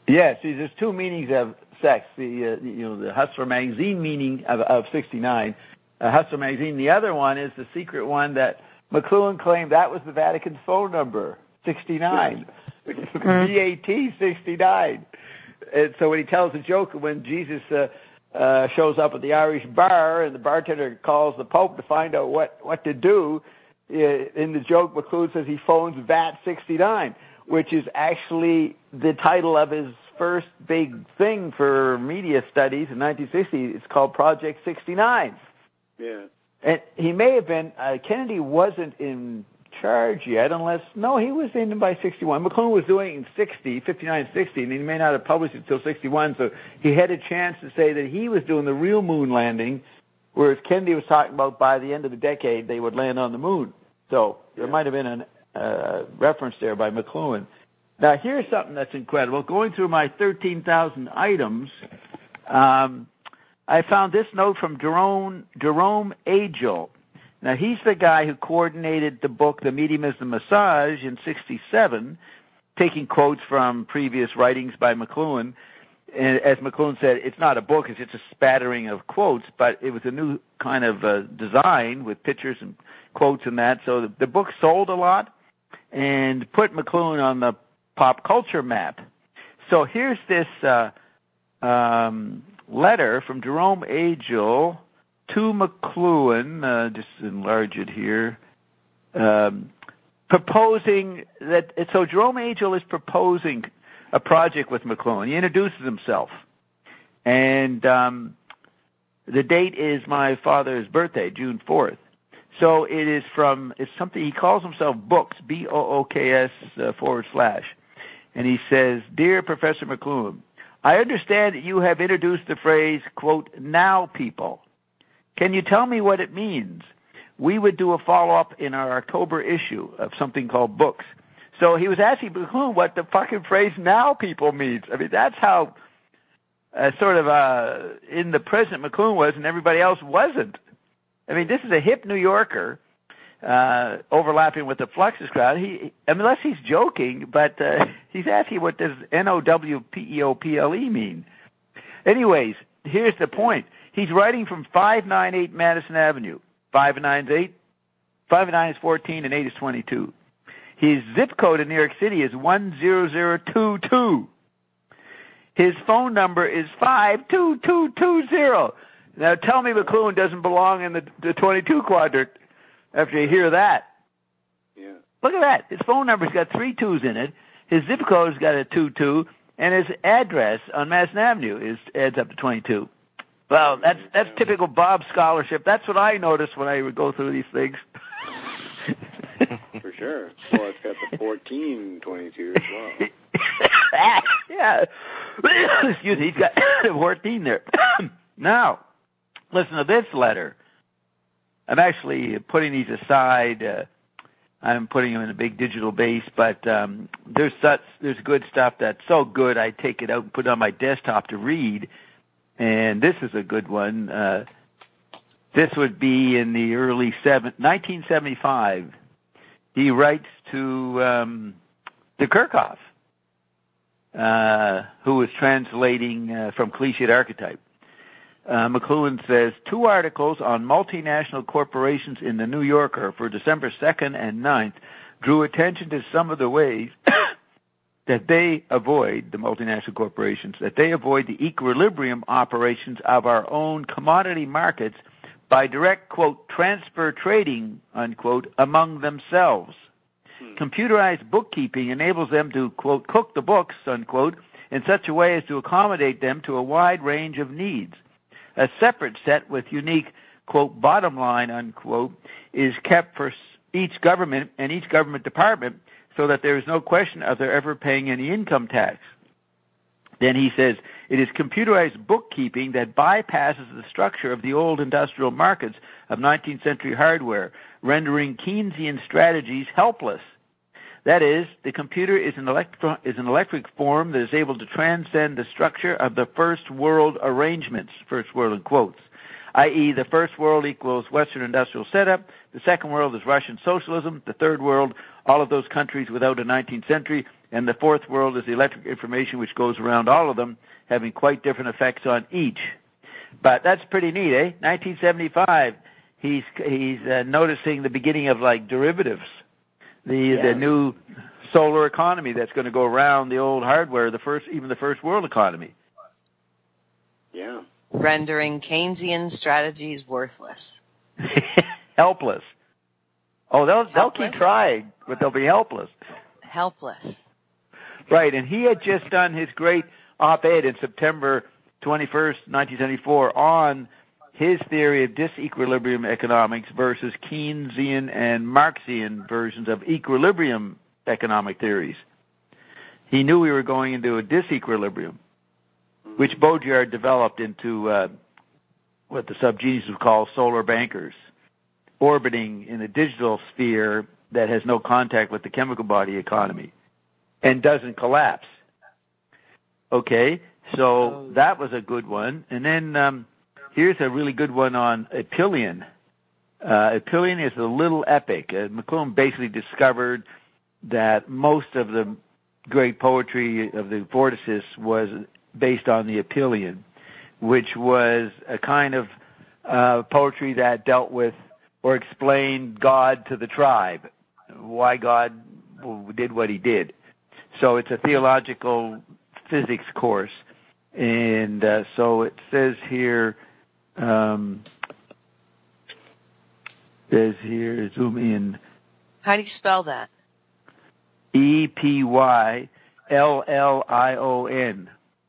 Yes, see, there's two meanings of sex. The Hustler magazine meaning of 69. Hustler magazine. The other one is the secret one that McLuhan claimed that was the Vatican's phone number, 69. VAT 69. And so when he tells the joke when Jesus shows up at the Irish bar and the bartender calls the Pope to find out what to do, in the joke McLuhan says he phones VAT 69, which is actually the title of his first big thing for media studies in 1960. It's called Project 69. Yeah. And he may have been, Kennedy wasn't in charge yet he was in by 61. McLuhan was doing it in 59, 60, and he may not have published it until 61, so he had a chance to say that he was doing the real moon landing, whereas Kennedy was talking about by the end of the decade they would land on the moon. So there might have been a reference there by McLuhan. Now, here's something that's incredible. Going through my 13,000 items, I found this note from Jerome Agel. Now, he's the guy who coordinated the book, The Medium is the Massage, in 67, taking quotes from previous writings by McLuhan. And as McLuhan said, it's not a book, it's just a spattering of quotes, but it was a new kind of design with pictures and quotes and that. So the book sold a lot and put McLuhan on the pop culture map. So here's this letter from Jerome Agel to McLuhan, just enlarge it here, proposing that, so Jerome Agel is proposing a project with McLuhan. He introduces himself. And the date is my father's birthday, June 4th. So it's something, he calls himself Books, BOOKS /. And he says, Dear Professor McLuhan, I understand that you have introduced the phrase, quote, now people. Can you tell me what it means? We would do a follow-up in our October issue of something called Books. So he was asking McLuhan what the fucking phrase now people means. I mean, that's how sort of in the present McLuhan was and everybody else wasn't. I mean, this is a hip New Yorker overlapping with the Fluxus crowd. Unless he's joking, but he's asking what does NOWPEOPLE mean. Anyways, here's the point. He's writing from 598 Madison Avenue. 5 and 9 is 8. 5 and 9 is 14, and 8 is 22. His zip code in New York City is 10022. His phone number is 52220. Now tell me McLuhan doesn't belong in the 22 quadrant after you hear that. Yeah. Look at that. His phone number's got 3 2s in it. His zip code's got a 22, and his address on Madison Avenue adds up to 22. Well, that's typical Bob scholarship. That's what I noticed when I would go through these things. For sure. Well, it's got the 1422 as well. Yeah. Excuse me, he's got 14 there. Now, listen to this letter. I'm actually putting these aside. I'm putting them in a big digital base, but there's good stuff that's so good I take it out and put it on my desktop to read. And this is a good one. This would be in the early 1975. He writes to de Kerkhoff, who was translating from Cliched Archetype. McLuhan says, 2 articles on multinational corporations in the New Yorker for December 2nd and 9th drew attention to some of the ways that they avoid, the multinational corporations, that they avoid the equilibrium operations of our own commodity markets by direct, quote, transfer trading, unquote, among themselves. Computerized bookkeeping enables them to, quote, cook the books, unquote, in such a way as to accommodate them to a wide range of needs. A separate set with unique, quote, bottom line, unquote, is kept for each government and each government department so that there is no question of their ever paying any income tax. Then he says, it is computerized bookkeeping that bypasses the structure of the old industrial markets of 19th century hardware, rendering Keynesian strategies helpless. That is, the computer is an electric form that is able to transcend the structure of the first world arrangements, first world in quotes, i.e. the first world equals Western industrial setup, the second world is Russian socialism, the third world, all of those countries without a 19th century, and the fourth world is the electric information which goes around all of them, having quite different effects on each. But that's pretty neat, eh? 1975, he's noticing the beginning of like derivatives, the new solar economy that's going to go around the old hardware, even the first world economy. Yeah. Rendering Keynesian strategies worthless. Helpless. Oh, they'll keep trying, but they'll be helpless. Helpless. Right, and he had just done his great op-ed in September 21st, 1974, on his theory of disequilibrium economics versus Keynesian and Marxian versions of equilibrium economic theories. He knew we were going into a disequilibrium, which Baudrillard developed into what the subgenius would call solar bankers, orbiting in a digital sphere that has no contact with the chemical body economy and doesn't collapse. Okay, so that was a good one. And then here's a really good one on Apillion. Apillion is a little epic. McLuhan basically discovered that most of the great poetry of the Vorticists was based on the Apillion, which was a kind of poetry that dealt with or explained God to the tribe, why God did what he did. So it's a theological physics course. And so it says here, zoom in. How do you spell that? Epylllion.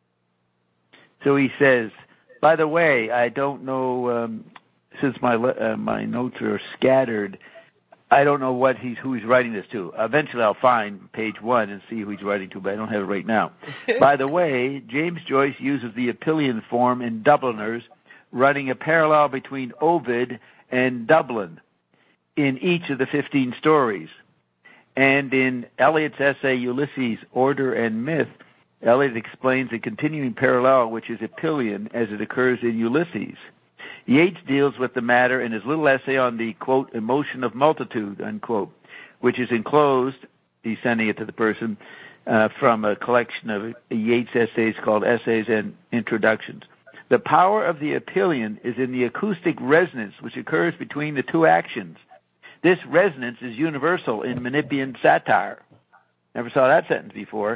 So he says, by the way, I don't know, since my notes are scattered, I don't know who he's writing this to. Eventually I'll find page 1 and see who he's writing to, but I don't have it right now. By the way, James Joyce uses the Apillion form in Dubliners, running a parallel between Ovid and Dublin in each of the 15 stories. And in Eliot's essay, Ulysses, Order and Myth, Eliot explains a continuing parallel, which is Apillion, as it occurs in Ulysses. Yeats deals with the matter in his little essay on the, quote, emotion of multitude, unquote, which is enclosed, he's sending it to the person, from a collection of Yeats essays called Essays and Introductions. The power of the Apillion is in the acoustic resonance which occurs between the two actions. This resonance is universal in Menippean satire. Never saw that sentence before.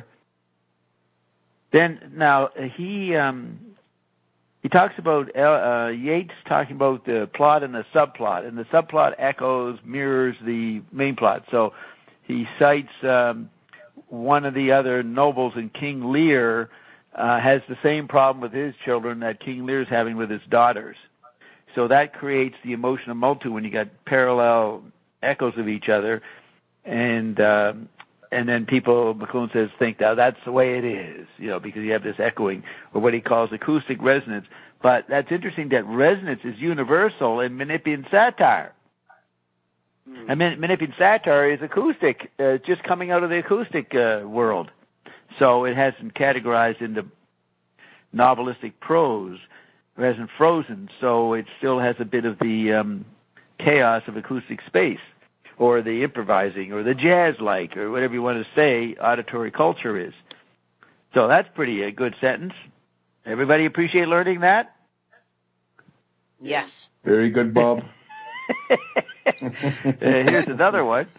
Then, now, he talks about, Yeats talking about the plot and the subplot, and the subplot mirrors the main plot. So he cites one of the other nobles in King Lear has the same problem with his children that King Lear's having with his daughters. So that creates the emotion of multitude when you got parallel echoes of each other, and then people, McLuhan says, think now that's the way it is, because you have this echoing, or what he calls acoustic resonance. But that's interesting that resonance is universal in Menippean satire. And Menippean satire is acoustic, just coming out of the acoustic world. So it hasn't categorized into novelistic prose. It hasn't frozen, so it still has a bit of the chaos of acoustic space, or the improvising, or the jazz-like, or whatever you want to say auditory culture is. So that's pretty a good sentence. Everybody appreciate learning that? Yes. Very good, Bob. Here's another one.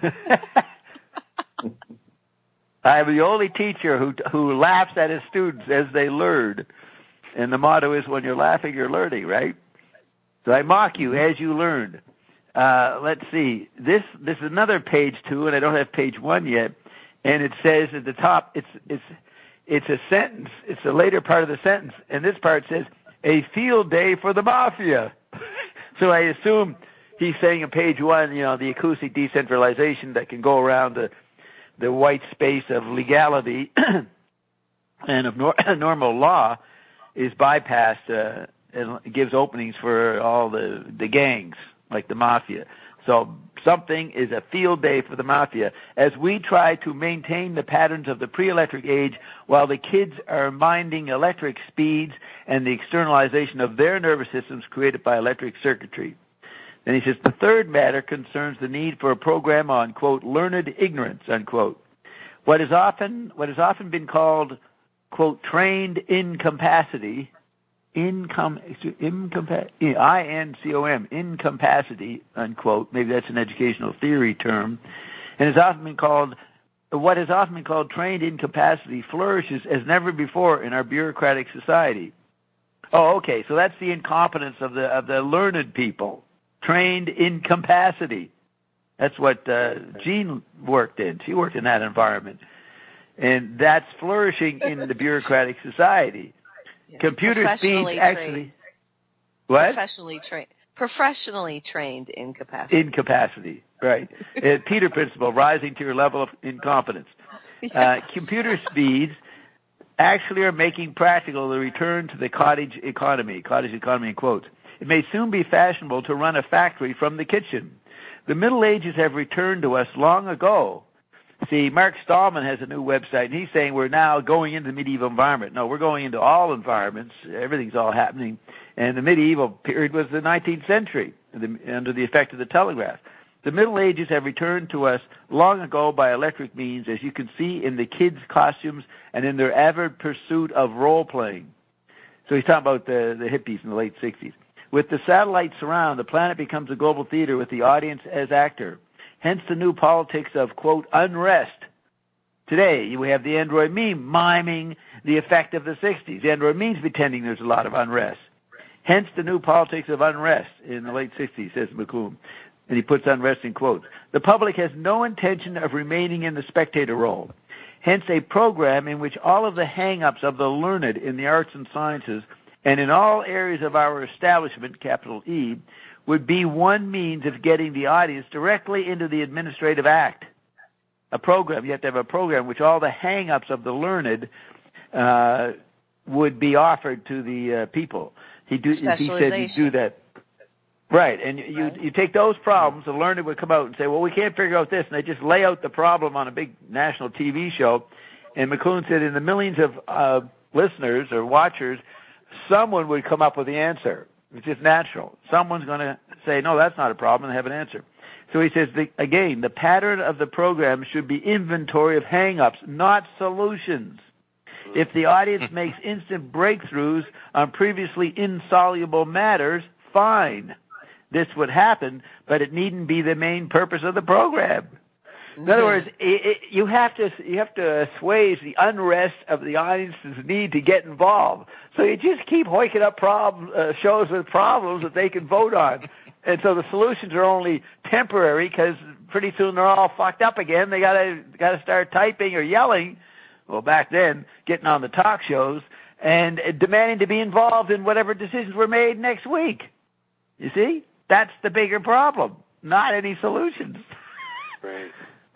I'm the only teacher who laughs at his students as they learn. And the motto is, when you're laughing, you're learning, right? So I mock you as you learn. Let's see. This is another page 2, and I don't have page 1 yet. And it says at the top, it's a sentence. It's the later part of the sentence. And this part says, a field day for the mafia. So I assume he's saying in page 1, the acoustic decentralization that can go around the white space of legality and of normal law is bypassed and gives openings for all the gangs, like the mafia. So something is a field day for the mafia as we try to maintain the patterns of the pre-electric age while the kids are minding electric speeds and the externalization of their nervous systems created by electric circuitry. Then he says, the third matter concerns the need for a program on, quote, learned ignorance, unquote, What has often been called, quote, trained incapacity, I-N-C-O-M, incapacity, unquote. Maybe that's an educational theory term. And what has often been called trained incapacity flourishes as never before in our bureaucratic society. Oh, okay. So that's the incompetence of the learned people. Trained incapacity. That's what Jean worked in. She worked in that environment. And that's flourishing in the bureaucratic society. Yes. Computer speeds actually... What? Professionally trained incapacity. Incapacity, right. Peter Principle, rising to your level of incompetence. Yes. Computer speeds actually are making practical the return to the cottage economy in quotes. It may soon be fashionable to run a factory from the kitchen. The Middle Ages have returned to us long ago. See, Mark Stallman has a new website, and he's saying we're now going into the medieval environment. No, we're going into all environments. Everything's all happening. And the medieval period was the 19th century, under the effect of the telegraph. The Middle Ages have returned to us long ago by electric means, as you can see in the kids' costumes and in their avid pursuit of role-playing. So he's talking about the hippies in the late 60s. With the satellites around, the planet becomes a global theater with the audience as actor. Hence the new politics of, quote, unrest. Today, we have the Android meme miming the effect of the 60s. The Android meme's pretending there's a lot of unrest. Hence the new politics of unrest in the late 60s, says McClune. And he puts unrest in quotes. The public has no intention of remaining in the spectator role. Hence a program in which all of the hang-ups of the learned in the arts and sciences and in all areas of our establishment, capital E, would be one means of getting the audience directly into the administrative act. A program, you have to have a program which all the hang-ups of the learned would be offered to the people. He said he'd do that. Right, and you take those problems, the learned would come out and say, well, we can't figure out this, and they just lay out the problem on a big national TV show. And McClune said in the millions of listeners or watchers, someone would come up with the answer. It's just natural. Someone's going to say, no, that's not a problem, and have an answer. So he says, again, the pattern of the program should be inventory of hang-ups, not solutions. If the audience makes instant breakthroughs on previously insoluble matters, fine. This would happen, but it needn't be the main purpose of the program. In other words, you have to assuage the unrest of the audience's need to get involved. So you just keep hoiking up shows with problems that they can vote on. And so the solutions are only temporary because pretty soon they're all fucked up again. They gotta start typing or yelling. Well, back then, getting on the talk shows and demanding to be involved in whatever decisions were made next week. You see? That's the bigger problem, not any solutions. Right.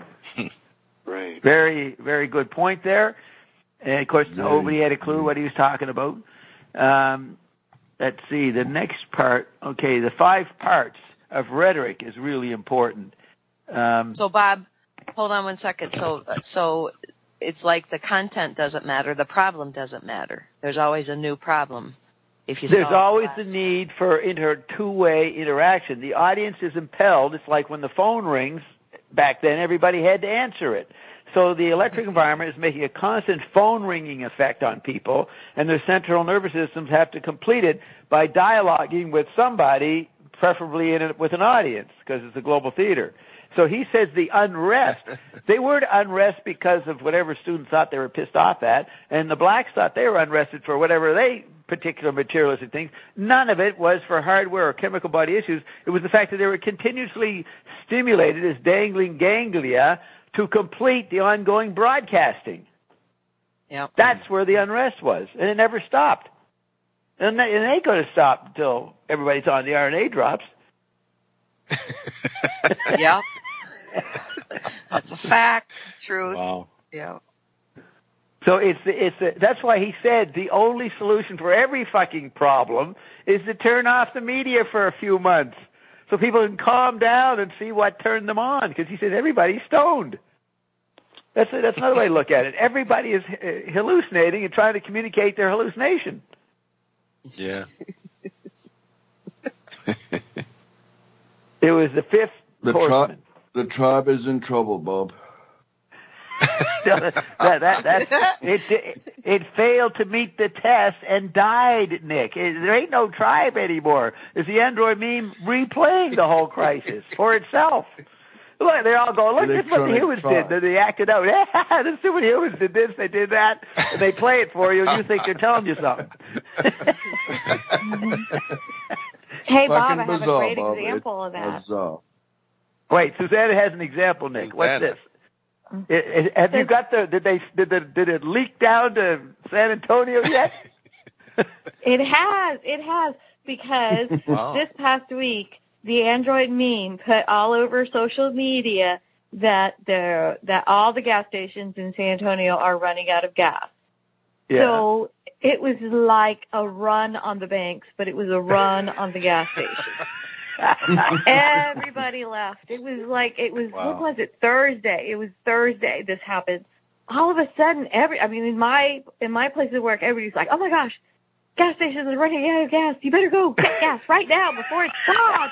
Right. Very, very good point there. And, of course, nobody had a clue what he was talking about. Let's see, the next part. Okay, the 5 parts of rhetoric is really important. So, Bob, hold on one second. So it's like the content doesn't matter, the problem doesn't matter. There's always a new problem. There's always the need for two-way interaction. The audience is impelled. It's like when the phone rings. Back then, everybody had to answer it. So the electric environment is making a constant phone ringing effect on people, and their central nervous systems have to complete it by dialoguing with somebody, preferably with an audience, because it's a global theater. So he says the unrest, they were unrest because of whatever students thought they were pissed off at, and the blacks thought they were unrested for whatever they particular materialistic things. None of it was for hardware or chemical body issues. It was the fact that they were continuously stimulated as dangling ganglia to complete the ongoing broadcasting. Yep. That's where the unrest was, and it never stopped. And it ain't going to stop until everybody's on the RNA drops. Yeah. That's a fact. Truth. Wow. Yeah. So that's why he said the only solution for every fucking problem is to turn off the media for a few months so people can calm down and see what turned them on, because he says everybody's stoned. That's another way to look at it. Everybody is hallucinating and trying to communicate their hallucination. Yeah. It was the 5th horseman. The tribe is in trouble, Bob. It failed to meet the test and died, Nick. There ain't no tribe anymore. It's the Android meme replaying the whole crisis for itself. Look, they're all going, look, this is what the humans did. Then they acted out. Yeah, the superhumans did this, they did that. And they play it for you, and you think they're telling you something. Hey, Bob, I have a great example of that. Bizarre. Wait, Susanna has an example, Nick. What's this? Have you got did it leak down to San Antonio yet? It has, because this past week, the Android meme put all over social media that all the gas stations in San Antonio are running out of gas. Yeah. So it was like a run on the banks, but it was a run on the gas station. Everybody left. What was it? Thursday. It was Thursday this happened. All of a sudden, in my place of work, everybody's like, oh my gosh, gas stations are running out of gas. You better go get gas right now before it's gone.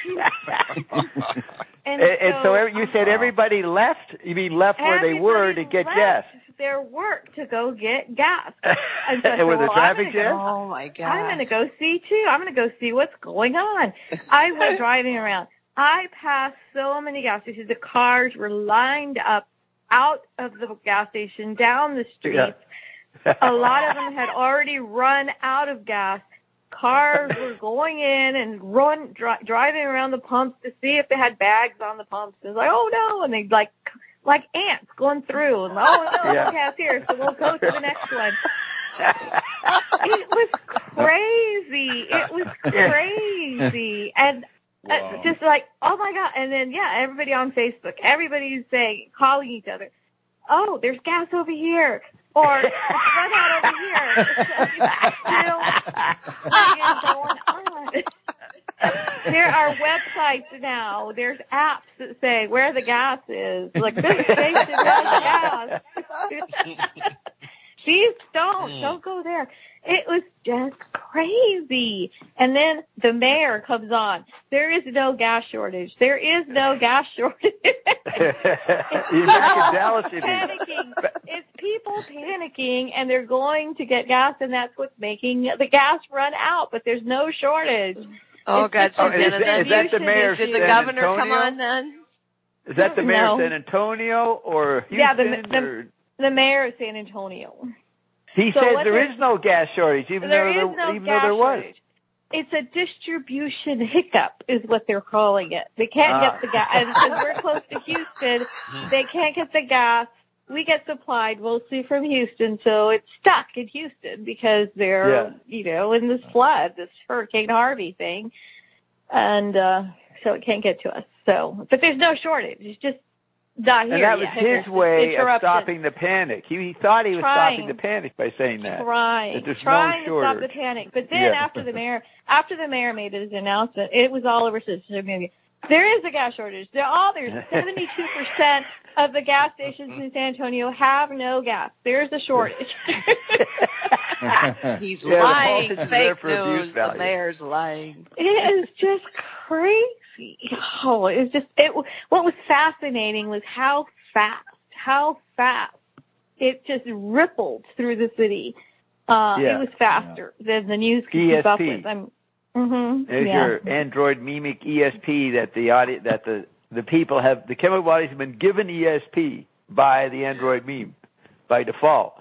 and so you said everybody left? You mean left where they were to get gas? Their work to go get gas. And so with the traffic jam? Oh my God! I'm going to go see too. I'm going to go see what's going on. I went driving around. I passed so many gas stations. The cars were lined up out of the gas station down the street. Yeah. A lot of them had already run out of gas. Cars were going in and driving around the pumps to see if they had bags on the pumps. It was like, oh no, and they'd like ants going through. And, oh no, no gas here, so we'll go to the next one. It was crazy. And just like, oh my God. And then, everybody on Facebook, everybody's saying, calling each other, oh, there's gas over here. Or it's run out over here. Still going on. There are websites now. There's apps that say where the gas is. Like, this station has gas. Please don't go there. It was just crazy. And then the mayor comes on. There is no gas shortage. There is no gas shortage. Panicking. It's people panicking, and they're going to get gas, and that's what's making the gas run out. But there's no shortage. Oh, God. Is that the mayor? Did the governor come on then? Is that the mayor of San Antonio or Houston? Yeah, the mayor of San Antonio. He says there is no gas shortage, even though there was. It's a distribution hiccup, is what they're calling it. They can't get the gas, and because we're close to Houston, they can't get the gas. We get supplied mostly from Houston, so it's stuck in Houston because they're, in this flood, this Hurricane Harvey thing, and so it can't get to us. So, but there's no shortage. It's just not here. And that was his way of stopping the panic. He thought he was stopping the panic by saying that. Trying to stop the panic. But then after the mayor made his announcement, it was all over social media. There is a gas shortage. There's 72% of the gas stations in San Antonio have no gas. There's a shortage. He's lying. Fake news. The mayor's lying. It is just crazy. Oh, what was fascinating was how fast it just rippled through the city. It was faster than the news could keep up with. There's your Android mimic ESP that the people have, the chemical bodies have been given ESP by the Android meme by default.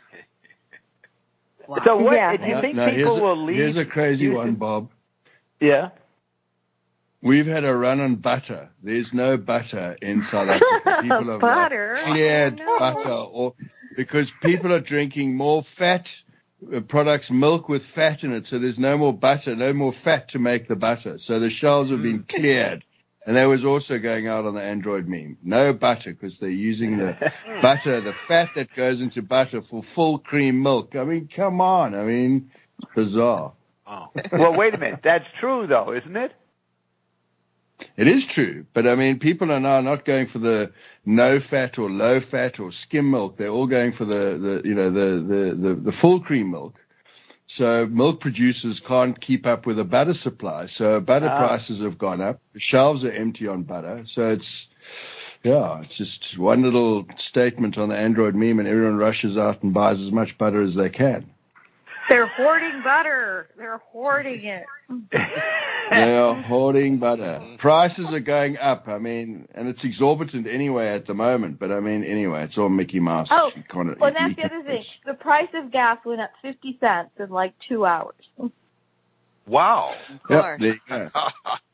Wow. So do you think people will leave? Here's a crazy one, Bob. Yeah. We've had a run on butter. There's no butter in South Africa. People have cleared butter, because people are drinking more fat products, milk with fat in it, so there's no more butter, no more fat to make the butter. So the shelves have been cleared. And that was also going out on the Android meme. No butter, because they're using the butter, the fat that goes into butter for full cream milk. I mean, come on. I mean, it's bizarre. Oh. Well, wait a minute. That's true, though, isn't it? It is true, but I mean, people are now not going for the no fat or low fat or skim milk. They're all going for the full cream milk. So milk producers can't keep up with the butter supply. So butter prices have gone up. The shelves are empty on butter. So Yeah, it's just one little statement on the Android meme, and everyone rushes out and buys as much butter as they can. They're hoarding butter. They're hoarding it. They are hoarding butter. Prices are going up. I mean, and it's exorbitant anyway at the moment. But I mean, anyway, it's all Mickey Mouse. Oh, well, that's the other thing. The price of gas went up 50 cents in like 2 hours. Wow. Of course. Yep, there you go.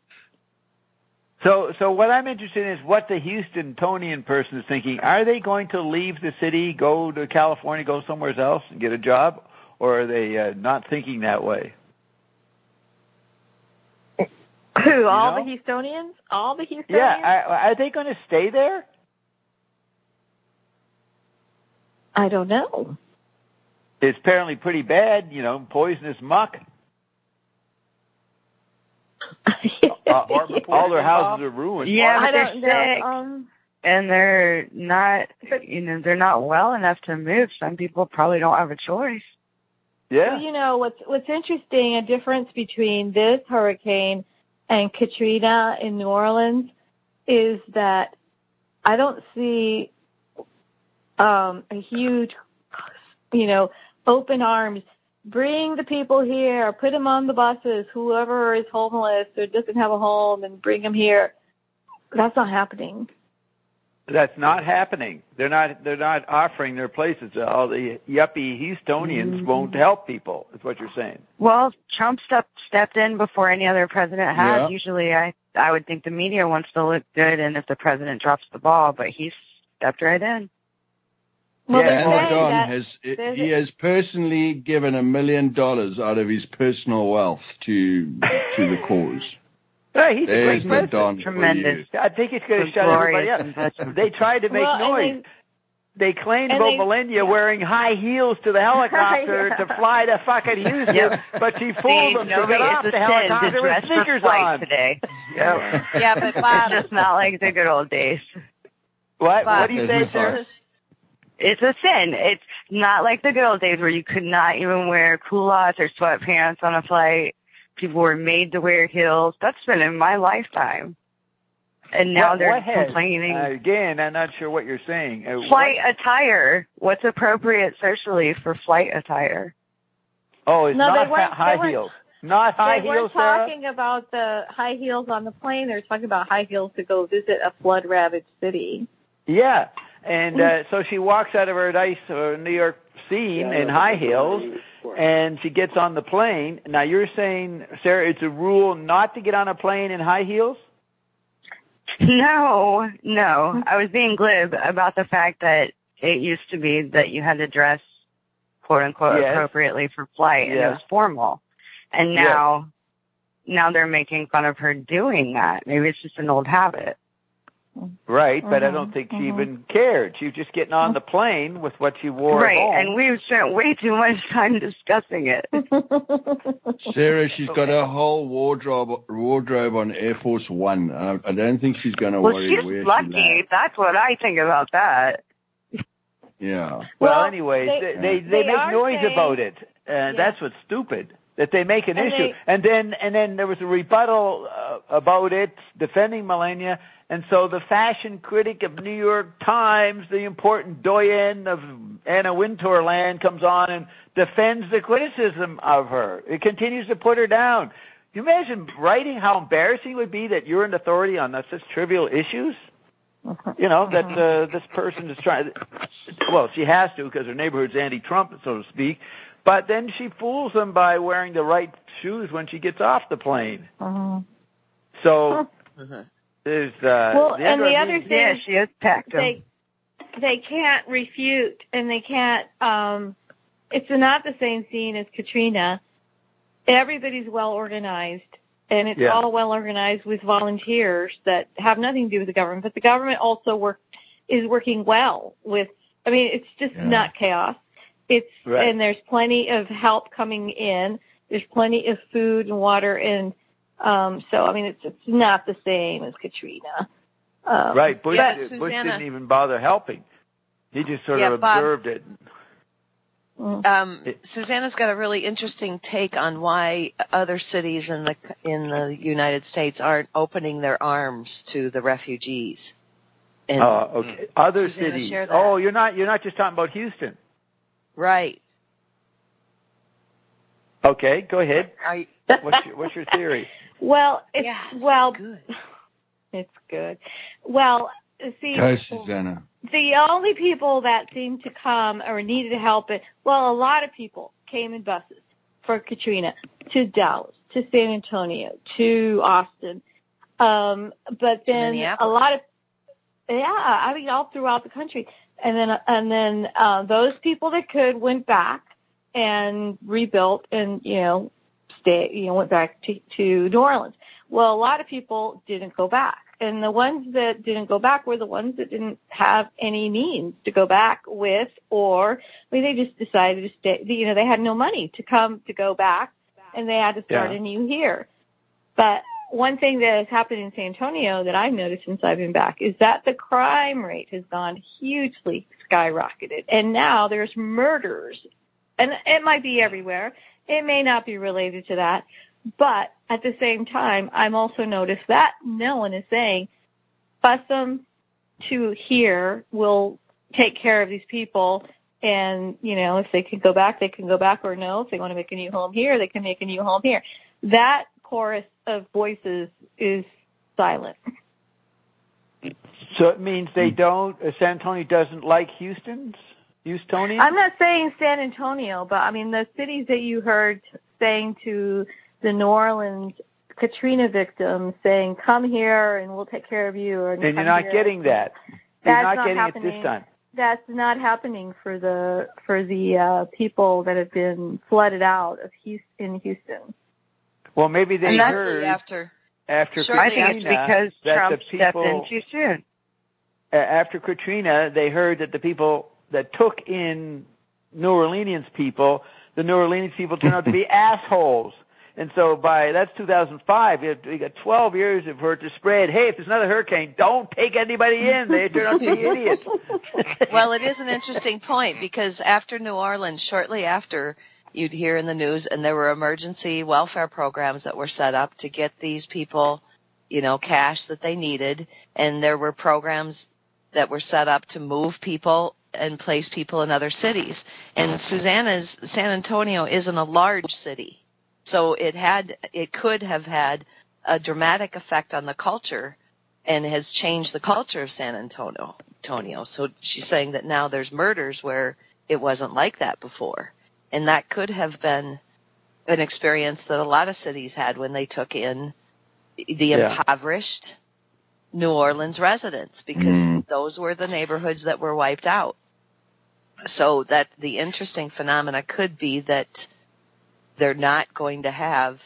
So what I'm interested in is what the Houstonian person is thinking. Are they going to leave the city, go to California, go somewhere else and get a job? Or are they not thinking that way? Who? All the Houstonians? All the Houstonians? Yeah. Are they going to stay there? I don't know. It's apparently pretty bad, poisonous muck. All their houses are ruined. Yeah, but they're sick, and they're not, they're not well enough to move. Some people probably don't have a choice. Yeah. Well, what's interesting, a difference between this hurricane and Katrina in New Orleans is that I don't see a huge, open arms. Bring the people here, put them on the buses, whoever is homeless or doesn't have a home, and bring them here. That's not happening. That's not happening. They're not offering their places. All the yuppie Houstonians won't help people, is what you're saying. Well, Trump stepped in before any other president has. Yeah. Usually I would think the media wants to look good, and if the president drops the ball, but he stepped right in. Well, he has personally given $1 million out of his personal wealth to the cause. Right, he's a great president. Tremendous. I think it's going to shut everybody up. They tried to make noise. They claimed about Melania wearing high heels to the helicopter to fly to fucking Houston, but she fooled them to get off the helicopter with sneakers on. Today. Yeah, but Bob, it's just not like the good old days. What? Bob, What do you say, sir? It's a sin. It's not like the good old days where you could not even wear culottes or sweatpants on a flight. People were made to wear heels. That's been in my lifetime. And now they're complaining. Again, I'm not sure what you're saying. Flight attire. What's appropriate socially for flight attire? Oh, it's not high heels. Not high heels, They weren't talking about the high heels on the plane. They were talking about high heels to go visit a flood-ravaged city. Yeah. And so she walks out of her nice New York scene in high heels, and she gets on the plane. Now, you're saying, Sarah, it's a rule not to get on a plane in high heels? No. I was being glib about the fact that it used to be that you had to dress, quote-unquote, appropriately for flight, and it was formal. And now they're making fun of her doing that. Maybe it's just an old habit. Right, but I don't think she even cared. She was just getting on the plane with what she wore at home. Right, and we've spent way too much time discussing it. Sarah, she's got a whole wardrobe on Air Force One. I don't think she's going to worry where she's lucky. She lands. That's what I think about that. Yeah. Well, anyways, they make noise about it. That's what's stupid. That they make an issue. And then there was a rebuttal about it, defending Melania. And so the fashion critic of New York Times, the important doyen of Anna Wintour land, comes on and defends the criticism of her. It continues to put her down. Can you imagine writing how embarrassing it would be that you're an authority on such trivial issues? That this person is trying. Well, she has to because her neighborhood's anti-Trump, so to speak. But then she fools them by wearing the right shoes when she gets off the plane. So there's and the other thing, she has packed them. They can't refute, and they can't. It's not the same scene as Katrina. Everybody's well organized, and it's all well organized with volunteers that have nothing to do with the government. But the government also is working well with. I mean, it's just not chaos. And there's plenty of help coming in. There's plenty of food and water, and so I mean it's not the same as Katrina. Right, Bush didn't even bother helping. He just sort of observed it. Susanna's got a really interesting take on why other cities in the United States aren't opening their arms to the refugees. Okay. Other Susanna, cities. share that. Oh, you're not just talking about Houston. Right. Okay, go ahead. What's your theory? Well, good. It's good. Well, see, go, Susanna. The only people that seemed to come or needed help, a lot of people came in buses for Katrina to Dallas, to San Antonio, to Austin. But then a lot of, all throughout the country. And then those people that could went back and rebuilt and, went back to New Orleans. Well, a lot of people didn't go back. And the ones that didn't go back were the ones that didn't have any means to go back with, or they just decided to stay. They had no money to go back, and they had to start anew here. But one thing that has happened in San Antonio that I've noticed since I've been back is that the crime rate has gone hugely skyrocketed, and now there's murders, and it might be everywhere. It may not be related to that. But at the same time, I'm also noticed that no one is saying, bus them to here, we'll take care of these people, and, if they can go back, they can go back, or no, if they want to make a new home here, they can make a new home here. That chorus of voices is silent. So it means San Antonio doesn't like Houstonians? I'm not saying San Antonio, but, the cities that you heard saying to the New Orleans Katrina victims saying, come here and we'll take care of you. And you're not getting that. You're not getting it this time. That's not happening for the people that have been flooded out of in Houston. Well, maybe they heard after Katrina. I think it's because Trump stepped in too soon. After Katrina, they heard that the people that took in New Orleans people, the New Orleans people turned out to be assholes. And so that's 2005. We got 12 years for it to spread. Hey, if there's another hurricane, don't take anybody in. They turn out to be idiots. Well, it is an interesting point because after New Orleans, shortly after, you'd hear in the news, and there were emergency welfare programs that were set up to get these people, cash that they needed. And there were programs that were set up to move people and place people in other cities. And Susanna's San Antonio isn't a large city. So it could have had a dramatic effect on the culture and has changed the culture of San Antonio. So she's saying that now there's murders where it wasn't like that before. And that could have been an experience that a lot of cities had when they took in the impoverished New Orleans residents, because those were the neighborhoods that were wiped out. So that the interesting phenomena could be that they're not going to have,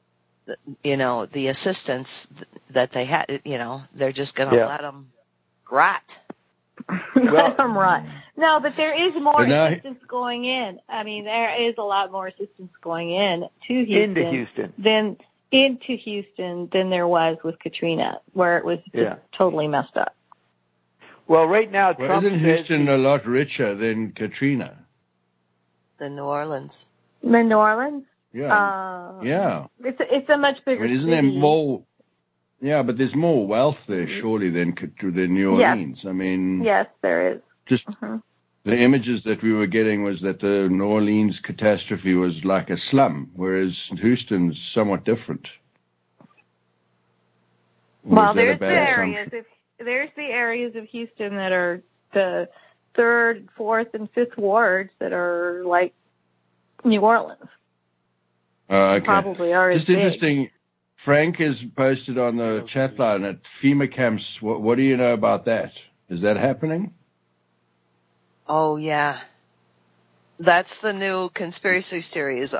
the assistance that they had. They're just going to let them rot. Let them rot. No, but there is more assistance going in. There is a lot more assistance going in to Houston. Into Houston than there was with Katrina, where it was just totally messed up. Well, right now, Trump isn't Houston a lot richer than Katrina? Than New Orleans. In New Orleans? Yeah. It's a much bigger city. Isn't there more? Yeah, but there's more wealth there, surely, than New Orleans. Yes, there is. Just the images that we were getting was that the New Orleans catastrophe was like a slum, whereas Houston's somewhat different. Well, there's the areas of Houston that are the 3rd, 4th, and 5th wards that are like New Orleans. Okay. Probably are just interesting. Frank has posted on the chat line at FEMA camps. What do you know about that? Is that happening? Oh, yeah. That's the new conspiracy theory is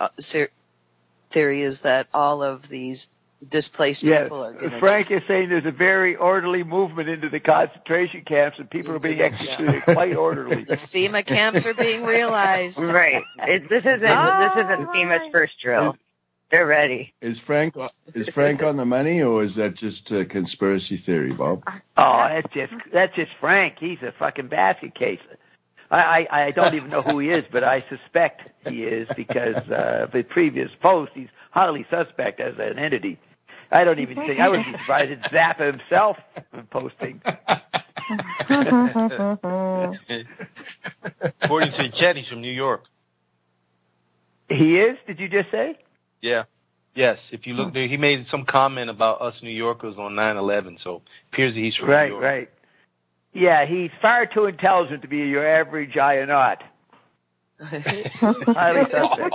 that all of these displaced people are getting... Frank is saying there's a very orderly movement into the concentration camps and people are being executed quite orderly. The FEMA camps are being realized. Right. This isn't FEMA's first drill. They're ready. Is Frank on the money, or is that just a conspiracy theory, Bob? Oh, that's just Frank. He's a fucking basket case. I don't even know who he is, but I suspect he is because of the previous post. He's highly suspect as an entity. I don't even think I would be surprised if Zappa himself posting. According to Chet, he's from New York. He is? Did you just say? Yeah. Yes. If you look there, he made some comment about us New Yorkers on 9/11, so it appears that he's from New York. Right. Yeah, he's far too intelligent to be your average Ionaut. Highly suspect.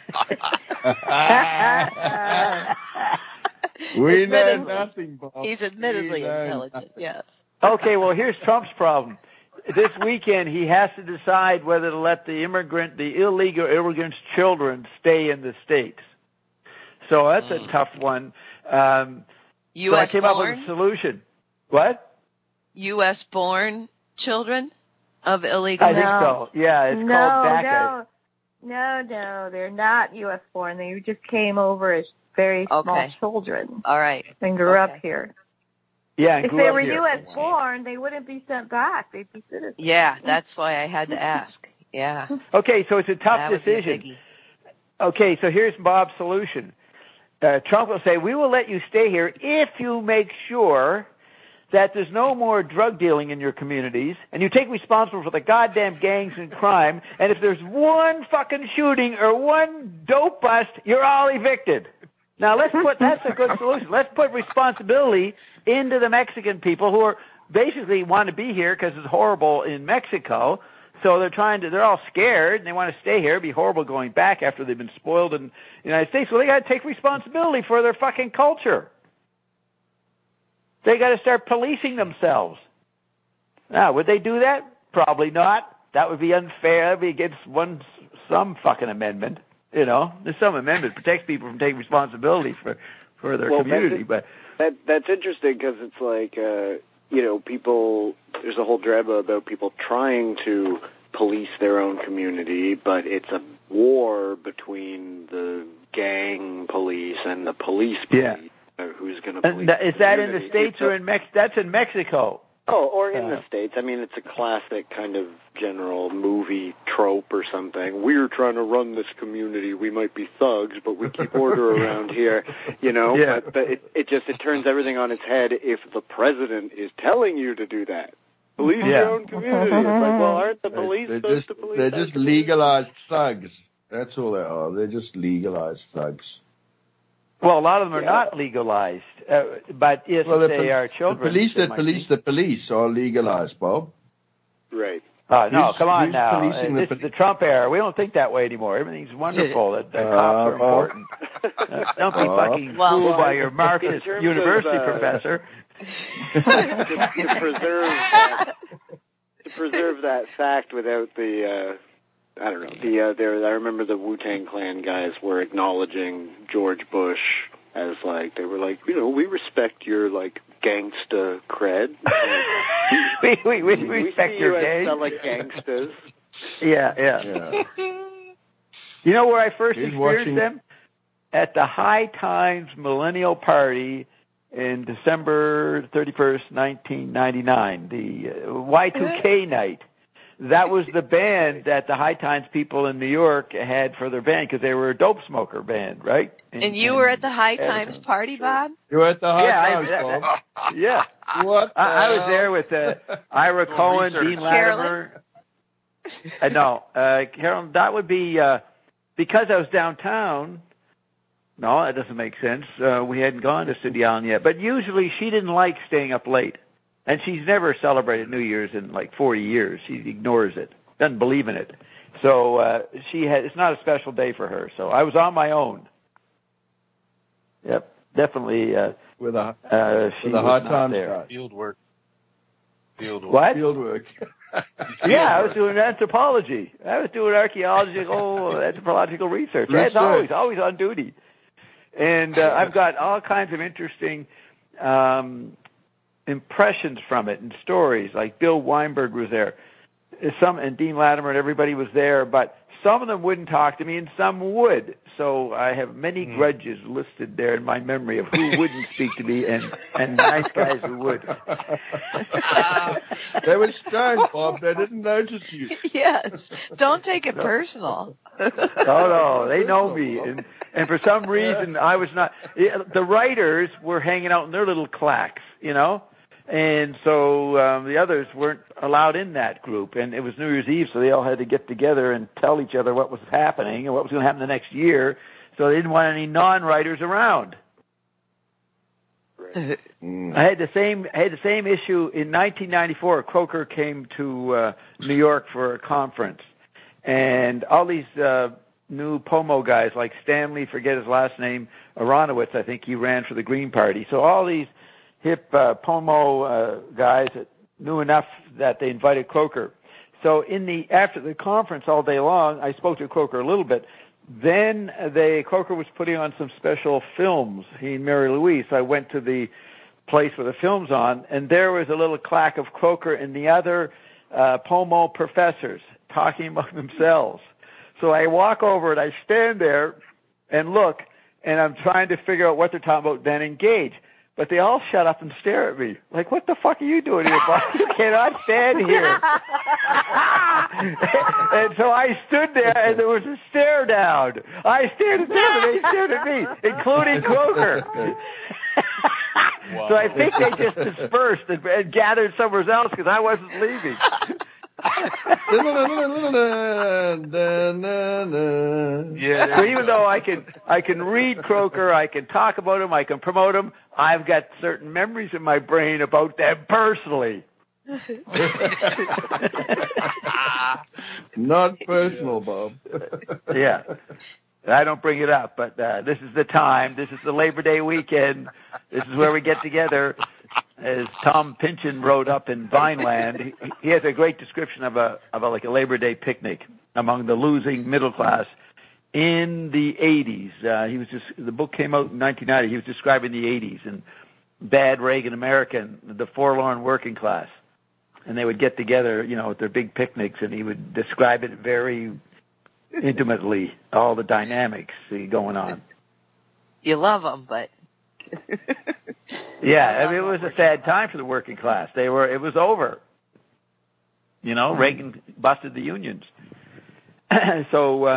We know nothing, Bob. He's admittedly intelligent, yes. Okay, well, here's Trump's problem. This weekend, he has to decide whether to let the illegal immigrants' children stay in the States. So that's a tough one. U.S. So I came up with a solution. What? U.S.-born children of illegal I think so. Yeah, it's called DACA. No, they're not U.S. born. They just came over as very small children. All right. And grew up here. Yeah, if they were U.S. born, they wouldn't be sent back. They'd be citizens. Yeah, that's why I had to ask. Yeah. Okay, so it's a tough decision. Okay, so here's Bob's solution. Trump will say, we will let you stay here if you make sure that there's no more drug dealing in your communities, and you take responsibility for the goddamn gangs and crime, and if there's one fucking shooting or one dope bust, you're all evicted. Now that's a good solution. Let's put responsibility into the Mexican people who are basically want to be here because it's horrible in Mexico. So they're all scared and they want to stay here. It'd be horrible going back after they've been spoiled in the United States. So they got to take responsibility for their fucking culture. They got to start policing themselves. Now, would they do that? Probably not. That would be unfair. That would be against some fucking amendment. You know, there's some amendment that protects people from taking responsibility for their community. That's interesting because it's like, people, there's a whole drama about people trying to police their own community, but it's a war between the gang police and the police police. Yeah. Who's going to police Is that in the States or in Mexico? That's in Mexico. Oh, or in the States. I mean, it's a classic kind of general movie trope or something. We're trying to run this community. We might be thugs, but we keep order around here, Yeah. But it turns everything on its head if the president is telling you to do that. Police your own community. It's like, well, aren't the police supposed to police? They're just legalized thugs. That's all they are. They're just legalized thugs. Well, a lot of them are not legalized, but if they are children. The police are legalized, Bob. Right. No, come on now. This is the Trump era. We don't think that way anymore. Everything's wonderful. That cops are important. Don't be fucking fooled by your Marxist university professor. to preserve that fact without the... I don't know. I remember the Wu-Tang Clan guys were acknowledging George Bush as they were like, we respect your gangsta cred. we respect see your you gang. as gangsters. Yeah. You know where I first experienced them? At the High Times Millennial Party in December 31st, 1999, the Y2K night. That was the band that the High Times people in New York had for their band because they were a dope smoker band, right? And you were at the High Times party, Bob? You were at the High Times, Bob? Yeah. What? I was there with Ira Cohen, Dean Latimer. No, Carolyn, that would be because I was downtown. No, that doesn't make sense. We hadn't gone to City Island yet. But usually she didn't like staying up late. And she's never celebrated New Year's in 40 years. She ignores it, doesn't believe in it. So it's not a special day for her. So I was on my own. Yep, definitely. With the High Times there. Field work. What? Field work. Yeah, I was doing anthropology. I was doing anthropological research. That's always on duty. And I've got all kinds of interesting impressions from it and stories. Like Bill Weinberg was there, and Dean Latimer and everybody was there, but some of them wouldn't talk to me and some would. So I have many grudges listed there in my memory of who wouldn't speak to me and nice guys who would. They were stoned, Bob. They didn't notice you. Yes. Don't take it personal. No, they know me. And for some reason, I was not. The writers were hanging out in their little claques, And so the others weren't allowed in that group. And it was New Year's Eve, so they all had to get together and tell each other what was happening and what was going to happen the next year. So they didn't want any non-writers around. I had the same issue in 1994. Croker came to New York for a conference, and all these new Pomo guys like Stanley, forget his last name, Aronowitz, I think he ran for the Green Party. So all these hip Pomo guys knew enough that they invited Croker. So after the conference all day long, I spoke to Croker a little bit. Then Croker was putting on some special films, he and Mary Louise. So I went to the place where the film's on, and there was a little claque of Croker and the other Pomo professors talking among themselves. So I walk over and I stand there and look, and I'm trying to figure out what they're talking about, then engage. But they all shut up and stare at me. Like, what the fuck are you doing here, boss? You cannot stand here. And so I stood there, and there was a stare down. I stared at them, and they stared at me, including Croker. Wow. So I think they just dispersed and gathered somewhere else because I wasn't leaving. So even though I can read Croker, I can talk about him, I can promote him, I've got certain memories in my brain about them personally. Not personal, Bob. Yeah. I don't bring it up, but this is the time. This is the Labor Day weekend. This is where we get together. As Tom Pynchon wrote up in Vineland, he has a great description of a Labor Day picnic among the losing middle class in the 80s. The book came out in 1990. He was describing the 80s and bad Reagan America and the forlorn working class. And they would get together, at their big picnics, and he would describe it very intimately, all the dynamics going on. You love them, but... Yeah, it was a sad time for the working class. It was over. Reagan busted the unions. So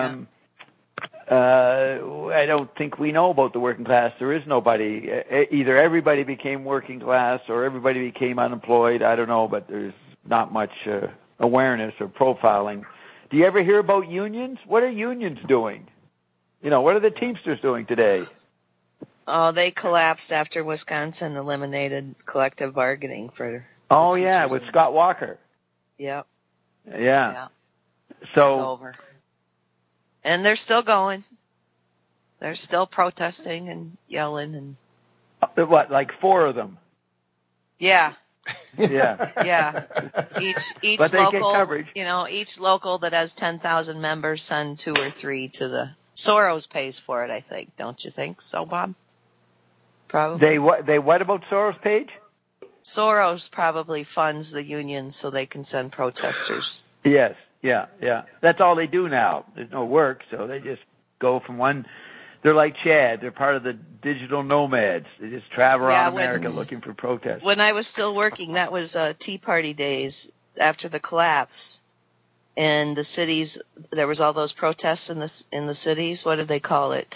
I don't think we know about the working class. There is nobody. Either everybody became working class or everybody became unemployed. I don't know, but there's not much awareness or profiling. Do you ever hear about unions? What are unions doing? What are the Teamsters doing today? Oh, they collapsed after Wisconsin eliminated collective bargaining for. Oh yeah, with Scott Walker. Yep. Yeah. So it's over. And they're still going. They're still protesting and yelling and. What, like 4 of them? Yeah. Yeah. Yeah. Each but they local, get coverage. Each local that has 10,000 members send 2 or 3 to the. Soros pays for it, I think. Don't you think so, Bob? Probably. They what about Soros page? Soros probably funds the unions so they can send protesters. Yes, yeah. That's all they do now. There's no work, so they just go from one. They're like Chad. They're part of the digital nomads. They just travel around America looking for protests. When I was still working, that was Tea Party days after the collapse. In the cities, there was all those protests in the cities. What did they call it?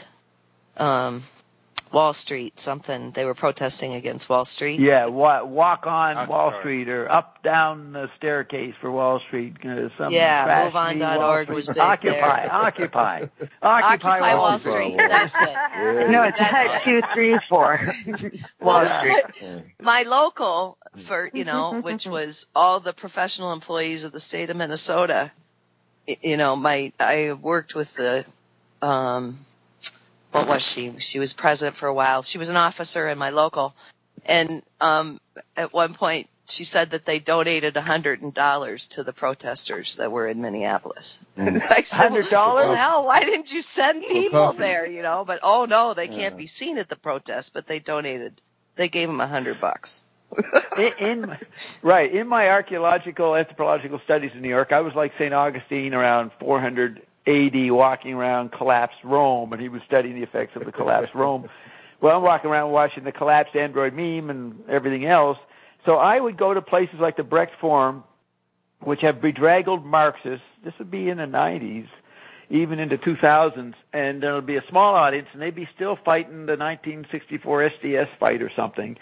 Wall Street, something. They were protesting against Wall Street. Yeah, walk on Wall Street or up down the staircase for Wall Street. MoveOn.org was big Occupy Wall Street. That's it. Yeah. No, it's Hut 234. Wall Street. My local, which was all the professional employees of the state of Minnesota. I worked with the. What was she? She was president for a while. She was an officer in my local. And at one point, she said that they donated $100 to the protesters that were in Minneapolis. I said, $100? Hell, why didn't you send people there, But, no, they can't be seen at the protest. But they donated. They gave them $100. In my archaeological, anthropological studies in New York, I was like St. Augustine around 400 AD walking around collapsed Rome, and he was studying the effects of the collapsed Rome. Well, I'm walking around watching the collapsed Android meme and everything else. So I would go to places like the Brecht Forum, which have bedraggled Marxists. This would be in the 90s, even into 2000s, and there'll be a small audience, and they'd be still fighting the 1964 SDS fight or something.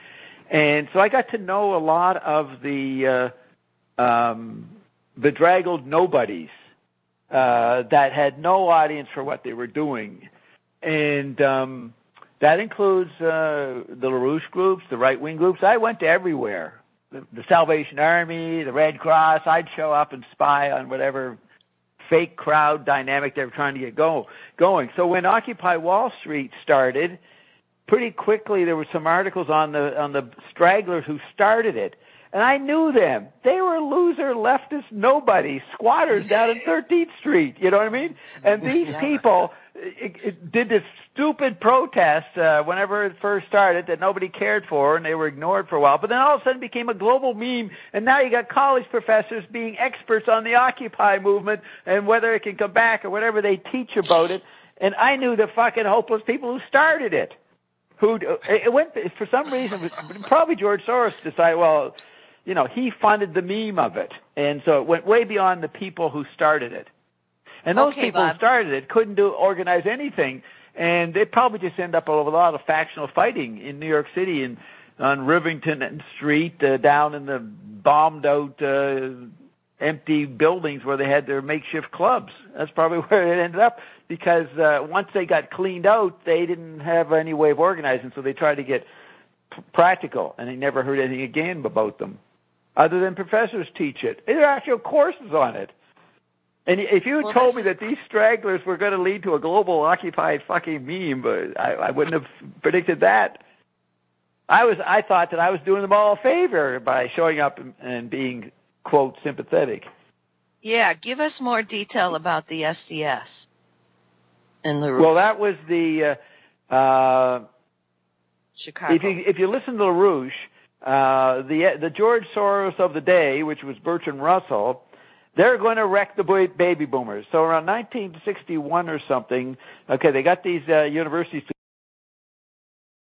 And so I got to know a lot of the bedraggled nobodies that had no audience for what they were doing. And that includes the LaRouche groups, the right-wing groups. I went to everywhere. The Salvation Army, the Red Cross. I'd show up and spy on whatever fake crowd dynamic they were trying to get going. So when Occupy Wall Street started, pretty quickly there were some articles on the stragglers who started it. And I knew them. They were loser leftist nobodies, squatters down in 13th Street. You know what I mean? And these people did this stupid protest whenever it first started that nobody cared for, and they were ignored for a while. But then all of a sudden it became a global meme, and now you got college professors being experts on the Occupy movement and whether it can come back or whatever they teach about it. And I knew the fucking hopeless people who started it. It went, for some reason, probably George Soros decided, well, you know, he funded the meme of it. And so it went way beyond the people who started it. And those people who started it couldn't organize anything. And they probably just end up with a lot of factional fighting in New York City and on Rivington Street, down in the bombed out empty buildings where they had their makeshift clubs. That's probably where it ended up, because once they got cleaned out, they didn't have any way of organizing, so they tried to get practical, and they never heard anything again about them, other than professors teach it. There are actual courses on it. And if you had told me that these stragglers were going to lead to a global occupied fucking meme, I wouldn't have predicted that. I thought that I was doing them all a favor by showing up and being, quote, sympathetic. Yeah, give us more detail about the SDS and LaRouche. Well, that was the Chicago. If you listen to LaRouche, the George Soros of the day, which was Bertrand Russell, they're going to wreck the baby boomers. So around 1961 or something, okay, they got these universities